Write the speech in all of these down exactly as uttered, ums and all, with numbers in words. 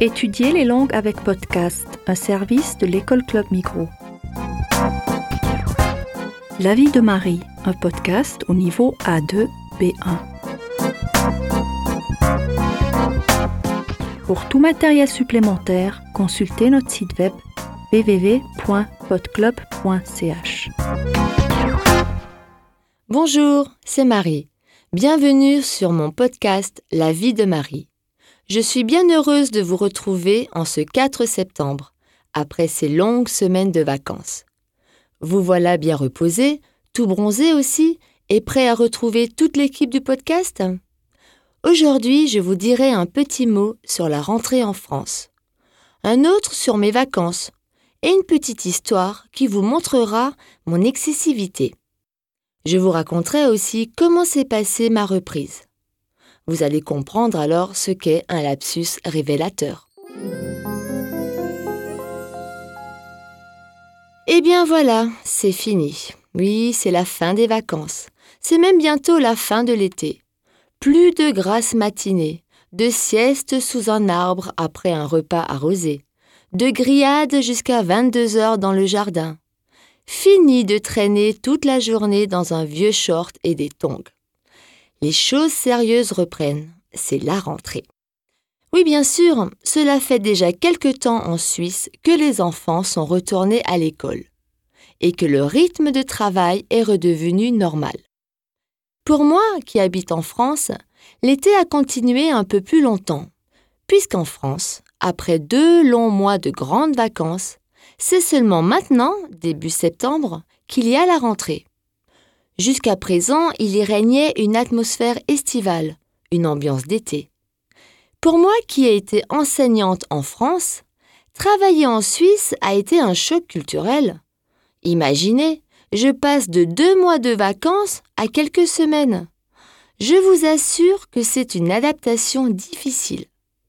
Étudier les langues avec podcast, un service de l'école Club Migros. La vie de Marie, un podcast au niveau A deux B un. Pour tout matériel supplémentaire, consultez notre site web w w w point podclub point c h. Bonjour, c'est Marie. Bienvenue sur mon podcast La vie de Marie. Je suis bien heureuse de vous retrouver en ce quatre septembre, après ces longues semaines de vacances. Vous voilà bien reposé, tout bronzé aussi, et prêt à retrouver toute l'équipe du podcast ? Aujourd'hui, je vous dirai un petit mot sur la rentrée en France, un autre sur mes vacances, et une petite histoire qui vous montrera mon excessivité. Je vous raconterai aussi comment s'est passée ma reprise. Vous allez comprendre alors ce qu'est un lapsus révélateur. Eh bien voilà, c'est fini. Oui, c'est la fin des vacances. C'est même bientôt la fin de l'été. Plus de grasses matinées, de siestes sous un arbre après un repas arrosé, de grillades jusqu'à vingt-deux heures dans le jardin. Fini de traîner toute la journée dans un vieux short et des tongs. Les choses sérieuses reprennent, c'est la rentrée. Oui, bien sûr, cela fait déjà quelque temps en Suisse que les enfants sont retournés à l'école et que le rythme de travail est redevenu normal. Pour moi, qui habite en France, l'été a continué un peu plus longtemps, puisqu'en France, après deux longs mois de grandes vacances, c'est seulement maintenant, début septembre, qu'il y a la rentrée. Jusqu'à présent, il y régnait une atmosphère estivale, une ambiance d'été. Pour moi qui ai été enseignante en France, travailler en Suisse a été un choc culturel. Imaginez, je passe de deux mois de vacances à quelques semaines. Je vous assure que c'est une adaptation difficile.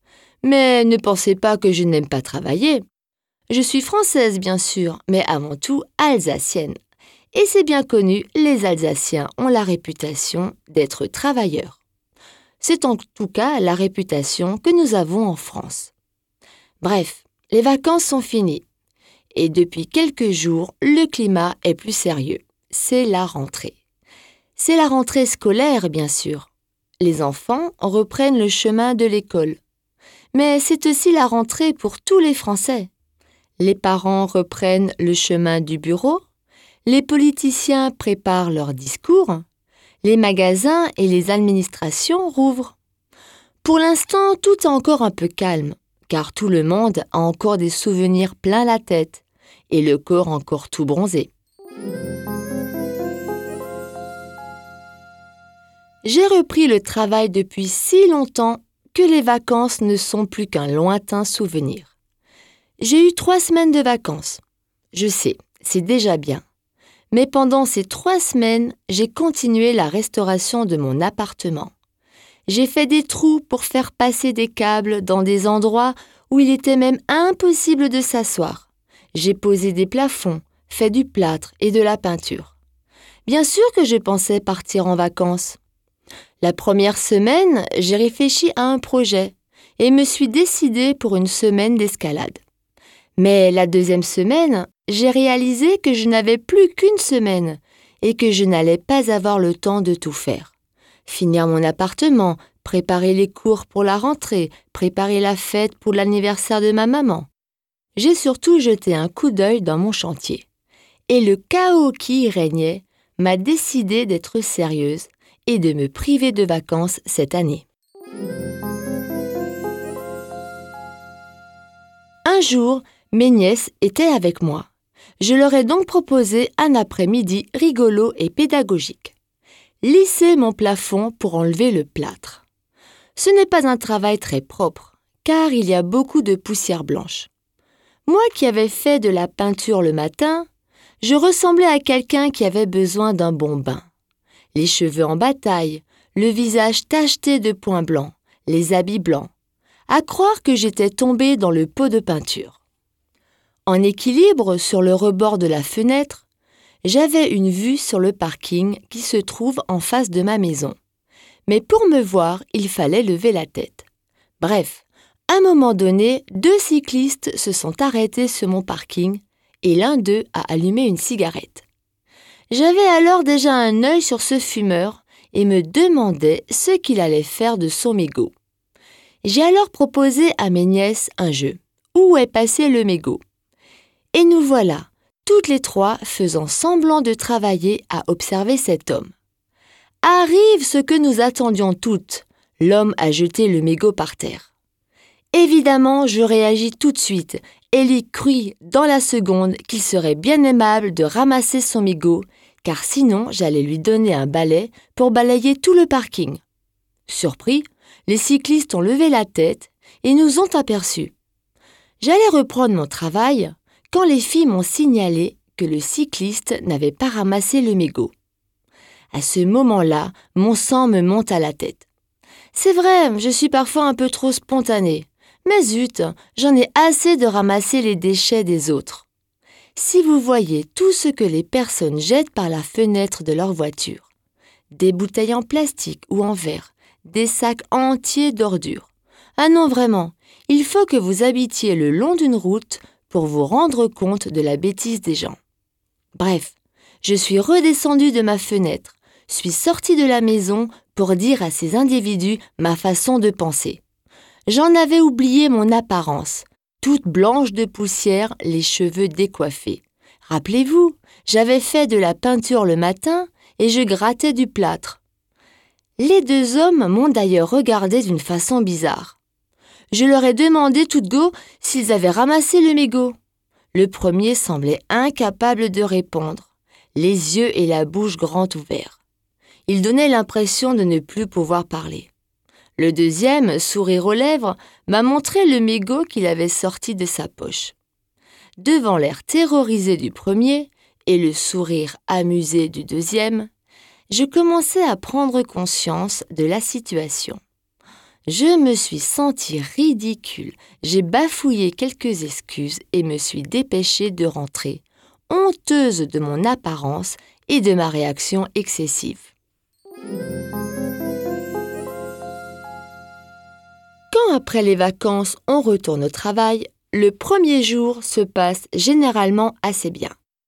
Mais ne pensez pas que je n'aime pas travailler. Je suis française bien sûr, mais avant tout alsacienne. Et c'est bien connu, les Alsaciens ont la réputation d'être travailleurs. C'est en tout cas la réputation que nous avons en France. Bref, les vacances sont finies. Et depuis quelques jours, le climat est plus sérieux. C'est la rentrée. C'est la rentrée scolaire, bien sûr. Les enfants reprennent le chemin de l'école. Mais c'est aussi la rentrée pour tous les Français. Les parents reprennent le chemin du bureau. Les politiciens préparent leurs discours, les magasins et les administrations rouvrent. Pour l'instant, tout est encore un peu calme, car tout le monde a encore des souvenirs plein la tête et le corps encore tout bronzé. J'ai repris le travail depuis si longtemps que les vacances ne sont plus qu'un lointain souvenir. J'ai eu trois semaines de vacances. Je sais, c'est déjà bien. Mais pendant ces trois semaines, j'ai continué la restauration de mon appartement. J'ai fait des trous pour faire passer des câbles dans des endroits où il était même impossible de s'asseoir. J'ai posé des plafonds, fait du plâtre et de la peinture. Bien sûr que je pensais partir en vacances. La première semaine, j'ai réfléchi à un projet et me suis décidée pour une semaine d'escalade. Mais la deuxième semaine, j'ai réalisé que je n'avais plus qu'une semaine et que je n'allais pas avoir le temps de tout faire. Finir mon appartement, préparer les cours pour la rentrée, préparer la fête pour l'anniversaire de ma maman. J'ai surtout jeté un coup d'œil dans mon chantier. Et le chaos qui y régnait m'a décidé d'être sérieuse et de me priver de vacances cette année. Un jour, mes nièces étaient avec moi. Je leur ai donc proposé un après-midi rigolo et pédagogique. Lisser mon plafond pour enlever le plâtre. Ce n'est pas un travail très propre, car il y a beaucoup de poussière blanche. Moi qui avais fait de la peinture le matin, je ressemblais à quelqu'un qui avait besoin d'un bon bain. Les cheveux en bataille, le visage tacheté de points blancs, les habits blancs. À croire que j'étais tombée dans le pot de peinture. En équilibre sur le rebord de la fenêtre, j'avais une vue sur le parking qui se trouve en face de ma maison. Mais pour me voir, il fallait lever la tête. Bref, À un moment donné, deux cyclistes se sont arrêtés sur mon parking et l'un d'eux a allumé une cigarette. J'avais alors déjà un œil sur ce fumeur et me demandais ce qu'il allait faire de son mégot. J'ai alors proposé à mes nièces un jeu. Où est passé le mégot? Et nous voilà, toutes les trois faisant semblant de travailler à observer cet homme. Arrive ce que nous attendions toutes. L'homme a jeté le mégot par terre. Évidemment, je réagis tout de suite et lui crus dans la seconde qu'il serait bien aimable de ramasser son mégot, car sinon j'allais lui donner un balai pour balayer tout le parking. Surpris, les cyclistes ont levé la tête et nous ont aperçus. J'allais reprendre mon travail quand les filles m'ont signalé que le cycliste n'avait pas ramassé le mégot. À ce moment-là, mon sang me monte à la tête. C'est vrai, je suis parfois un peu trop spontanée. Mais zut, j'en ai assez de ramasser les déchets des autres. Si vous voyez tout ce que les personnes jettent par la fenêtre de leur voiture, des bouteilles en plastique ou en verre, des sacs entiers d'ordures. Ah non, vraiment, il faut que vous habitiez le long d'une route pour vous rendre compte de la bêtise des gens. Bref, je suis redescendue de ma fenêtre, suis sortie de la maison pour dire à ces individus ma façon de penser. J'en avais oublié mon apparence, toute blanche de poussière, les cheveux décoiffés. Rappelez-vous, j'avais fait de la peinture le matin et je grattais du plâtre. Les deux hommes m'ont d'ailleurs regardé d'une façon bizarre. Je leur ai demandé tout de go s'ils avaient ramassé le mégot. Le premier semblait incapable de répondre, les yeux et la bouche grands ouverts. Il donnait l'impression de ne plus pouvoir parler. Le deuxième, sourire aux lèvres, m'a montré le mégot qu'il avait sorti de sa poche. Devant l'air terrorisé du premier et le sourire amusé du deuxième, je commençais à prendre conscience de la situation. Je me suis sentie ridicule, j'ai bafouillé quelques excuses et me suis dépêchée de rentrer, honteuse de mon apparence et de ma réaction excessive. Quand après les vacances on retourne au travail, le premier jour se passe généralement assez bien.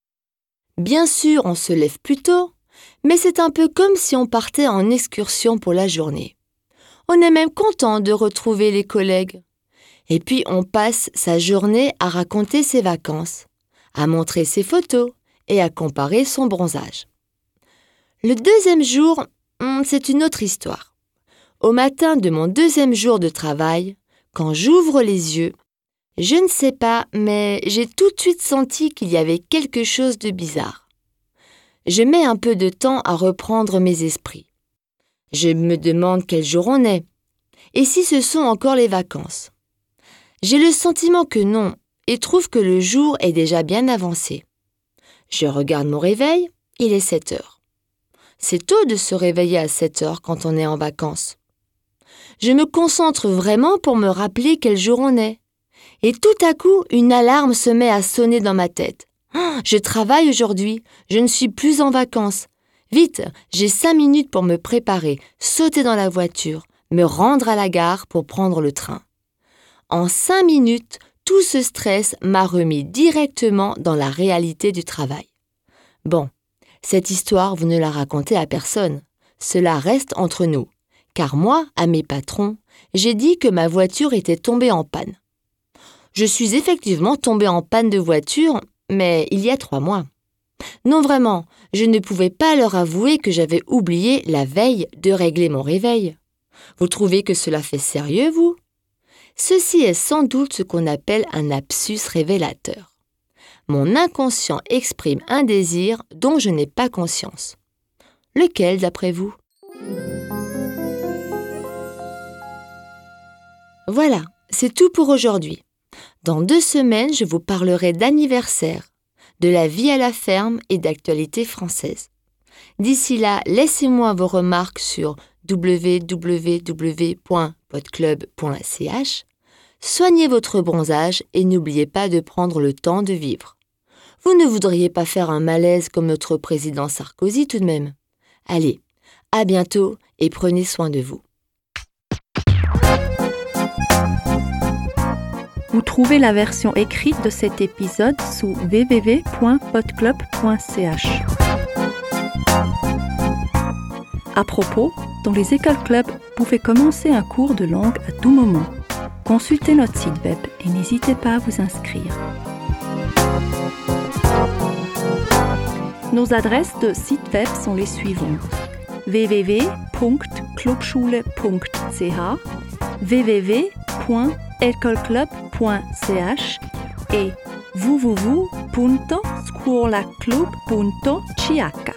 Bien sûr, on se lève plus tôt, mais c'est un peu comme si on partait en excursion pour la journée. On est même content de retrouver les collègues. Et puis on passe sa journée à raconter ses vacances, à montrer ses photos et à comparer son bronzage. Le deuxième jour, c'est une autre histoire. Au matin de mon deuxième jour de travail, quand j'ouvre les yeux, je ne sais pas, mais j'ai tout de suite senti qu'il y avait quelque chose de bizarre. Je mets un peu de temps à reprendre mes esprits. Je me demande quel jour on est, et si ce sont encore les vacances. J'ai le sentiment que non, et trouve que le jour est déjà bien avancé. Je regarde mon réveil, il est sept heures. C'est tôt de se réveiller à sept heures quand on est en vacances. Je me concentre vraiment pour me rappeler quel jour on est. Et tout à coup, une alarme se met à sonner dans ma tête. Oh, je travaille aujourd'hui, je ne suis plus en vacances. Vite, j'ai cinq minutes pour me préparer, sauter dans la voiture, me rendre à la gare pour prendre le train. En cinq minutes, tout ce stress m'a remis directement dans la réalité du travail. Bon, cette histoire, vous ne la racontez à personne. Cela reste entre nous. Car moi, à mes patrons, j'ai dit que ma voiture était tombée en panne. Je suis effectivement tombée en panne de voiture, mais il y a trois mois. Non vraiment, je ne pouvais pas leur avouer que j'avais oublié la veille de régler mon réveil. Vous trouvez que cela fait sérieux, vous? Ceci est sans doute ce qu'on appelle un lapsus révélateur. Mon inconscient exprime un désir dont je n'ai pas conscience. Lequel, d'après vous? Voilà, c'est tout pour aujourd'hui. Dans deux semaines, je vous parlerai d'anniversaire, de la vie à la ferme et d'actualité française. D'ici là, laissez-moi vos remarques sur w w w point podclub point c h. Soignez votre bronzage et n'oubliez pas de prendre le temps de vivre. Vous ne voudriez pas faire un malaise comme notre président Sarkozy tout de même. Allez, à bientôt et prenez soin de vous. Vous trouvez la version écrite de cet épisode sous w w w point podclub point c h. À propos, dans les écoles clubs, vous pouvez commencer un cours de langue à tout moment. Consultez notre site web et n'hésitez pas à vous inscrire. Nos adresses de site web sont les suivantes: w w w point clubschule point c h, w w w point ecolclub point c h et w w w punto scuolaclub punto c h.